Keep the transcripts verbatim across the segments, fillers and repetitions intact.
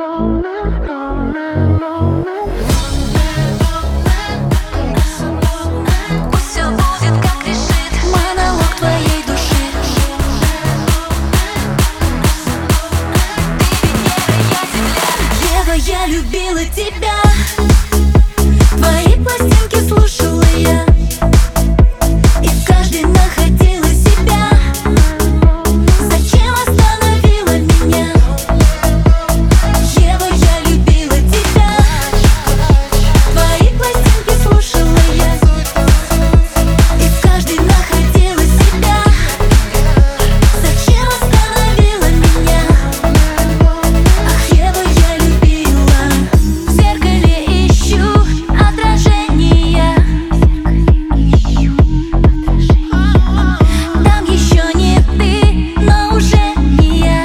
Все будет, как решит монолог твоей души. Ева, я любила тебя. Твои пластинки слушала я, и в каждой находила себя. Зачем остановила меня? Ева, я любила тебя. Твои пластинки слушала я, и в каждой находила себя. Зачем остановила меня? Ах, Ева, я любила. В зеркале ищу отражения. Там еще не ты, но уже не я.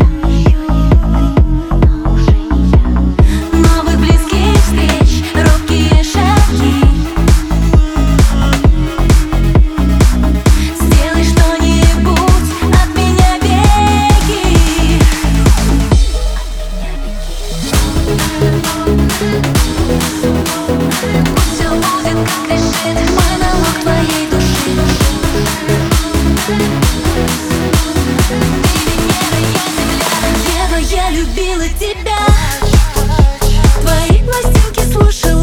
Новых близких встреч, робкие шаги. Сделай что-нибудь, от меня беги. Все будет, как решит монолог твоей души. Ева, я любила тебя. Твои пластинки слушала